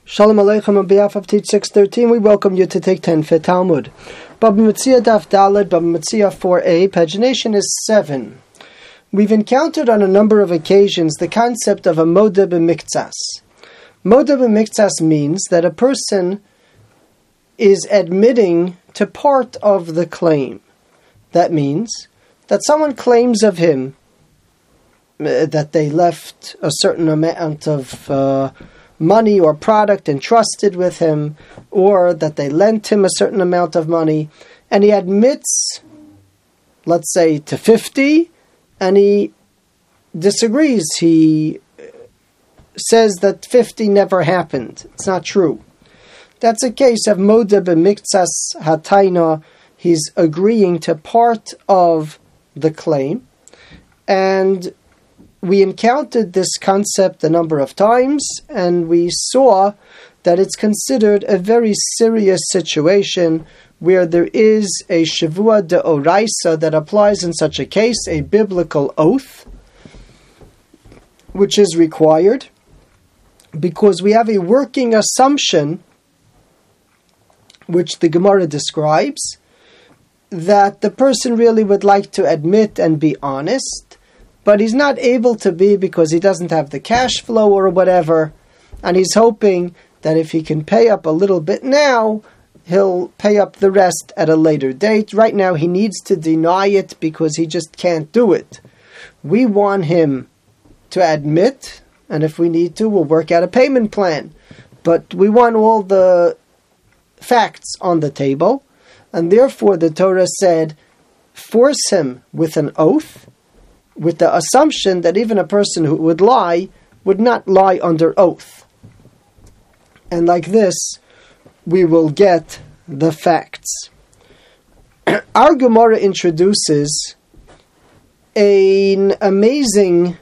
Shalom Aleichem. On behalf of Teach 613, we welcome you to take 10 for Talmud. Baba Metzia Daf Daled, Baba Metzia 4a, pagination is 7. We've encountered on a number of occasions the concept of a Moda b'miktsas. Moda b'miktsas means that a person is admitting to part of the claim. That means that someone claims of him that they left a certain amount of money or product entrusted with him, or that they lent him a certain amount of money, and he admits, let's say, to 50, and he disagrees. He says that 50 never happened. It's not true. That's a case of Moda b'miktsas hataina. He's agreeing to part of the claim, and we encountered this concept a number of times, and we saw that it's considered a very serious situation where there is a shavua de'oraisa that applies in such a case, a biblical oath, which is required, because we have a working assumption, which the Gemara describes, that the person really would like to admit and be honest, but he's not able to be because he doesn't have the cash flow or whatever, and he's hoping that if he can pay up a little bit now, he'll pay up the rest at a later date. Right now he needs to deny it because he just can't do it. We want him to admit, and if we need to, we'll work out a payment plan. But we want all the facts on the table, and therefore the Torah said, force him with an oath, with the assumption that even a person who would lie would not lie under oath. And like this, we will get the facts. Our Gemara introduces an amazing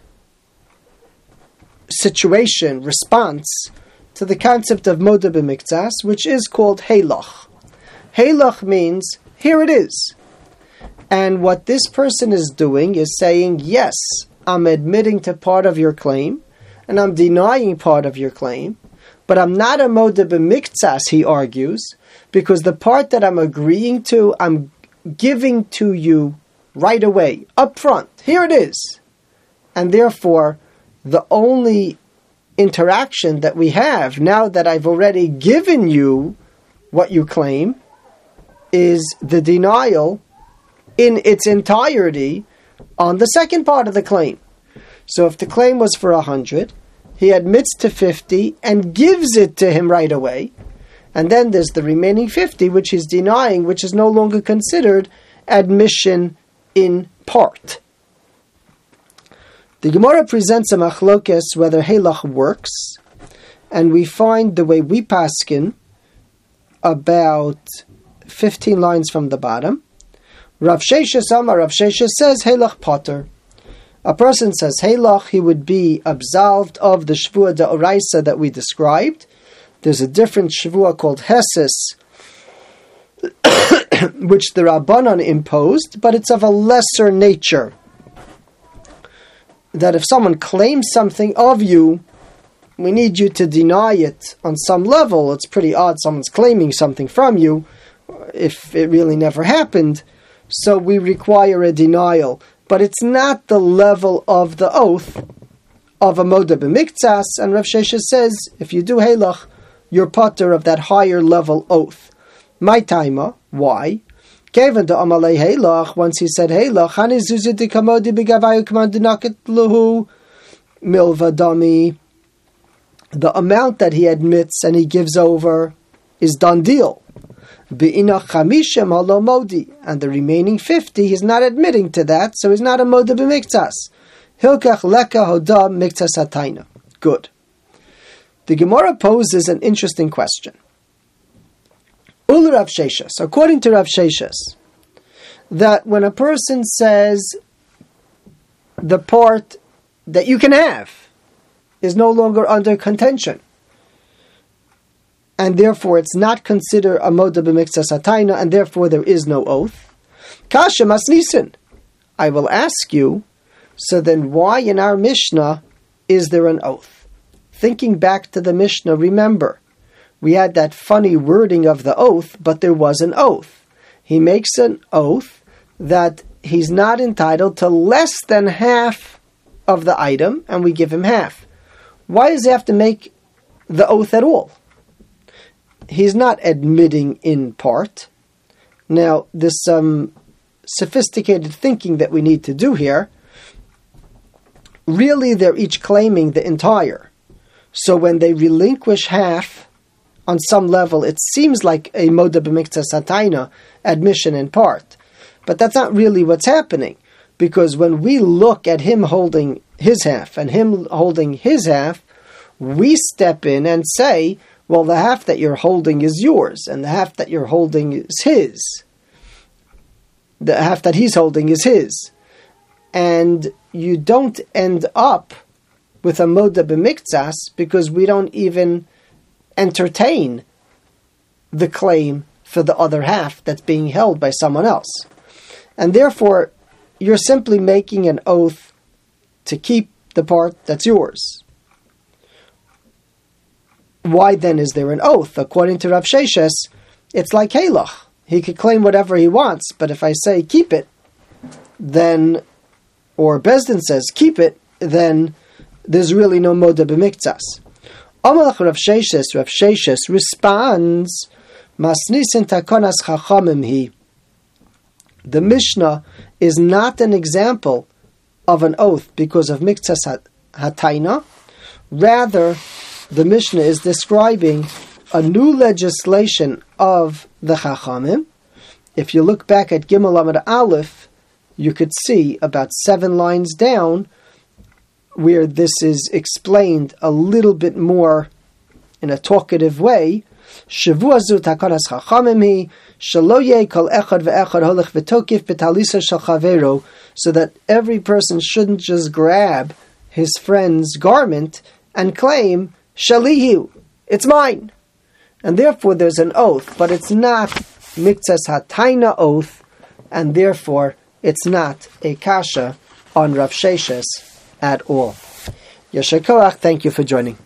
response to the concept of Moda b'miktsas, which is called Heilach. Heilach means, here it is. And what this person is doing is saying, yes, I'm admitting to part of your claim, and I'm denying part of your claim, but I'm not a Moda b'miktsas, he argues, because the part that I'm agreeing to, I'm giving to you right away, up front. Here it is. And therefore, the only interaction that we have, now that I've already given you what you claim, is the denial in its entirety on the second part of the claim. So if the claim was for 100, he admits to 50 and gives it to him right away. And then there's the remaining 50, which he's denying, which is no longer considered admission in part. The Gemara presents a machlokes whether Heilach works, and we find the way we paskin about 15 lines from the bottom. Rav Sheshes says Heilach Potter. A person says Heilach, he would be absolved of the Shavua de'oraisa that we described. There's a different Shavua called Hesis, which the Rabbanan imposed, but it's of a lesser nature. That if someone claims something of you, we need you to deny it on some level. It's pretty odd someone's claiming something from you if it really never happened. So we require a denial. But it's not the level of the oath of a Moda b'miktsas. And Rav Sheshes says, if you do Heilach, you're potter of that higher level oath. My taima, why? Once he said Heilach, milvadami, the amount that he admits and he gives over is done deal. And the remaining 50, he's not admitting to that, so he's not a Moda b'miktsas. Hilkach leka hoda miktsas hataina. Good. The Gemara poses an interesting question. Ul Rav Sheshes, according to Rav Sheshes, that when a person says the part that you can have is no longer under contention, and therefore it's not considered a Moda b'miktsas hataina, and therefore there is no oath. Kasha masnisin. I will ask you, so then why in our Mishnah is there an oath? Thinking back to the Mishnah, remember we had that funny wording of the oath, but there was an oath. He makes an oath that he's not entitled to less than half of the item, and we give him half. Why does he have to make the oath at all? He's not admitting in part. Now, there's some sophisticated thinking that we need to do here. Really, they're each claiming the entire. So when they relinquish half, on some level, it seems like a moda b'miktsas hataina, admission in part. But that's not really what's happening. Because when we look at him holding his half and him holding his half, we step in and say, well, the half that you're holding is yours, and the half that you're holding is his. The half that he's holding is his. And you don't end up with a moda b'miktsas because we don't even entertain the claim for the other half that's being held by someone else. And therefore, you're simply making an oath to keep the part that's yours. Why then is there an oath? According to Rav Sheshes, it's like Halach. He could claim whatever he wants, but if I say keep it, then, or Bezdin says keep it, then there's really no moda b'miktsas. Amalach Rav Sheshes responds, Masnisin takonas chachamim hi. The Mishnah is not an example of an oath because of miktsas hataina. Rather, the Mishnah is describing a new legislation of the Chachamim. If you look back at Gimel Amud Aleph, you could see about 7 lines down where this is explained a little bit more in a talkative way. Shavua zu takanas chachamim hi shelo yeh kol echad ve'echad holech v'tokif b'talisa shel chavero, so that every person shouldn't just grab his friend's garment and claim shalihu, it's mine. And therefore there's an oath, but it's not miktsas hataina oath, and therefore it's not a kasha on Rav Sheshes at all. Yasher koach, thank you for joining.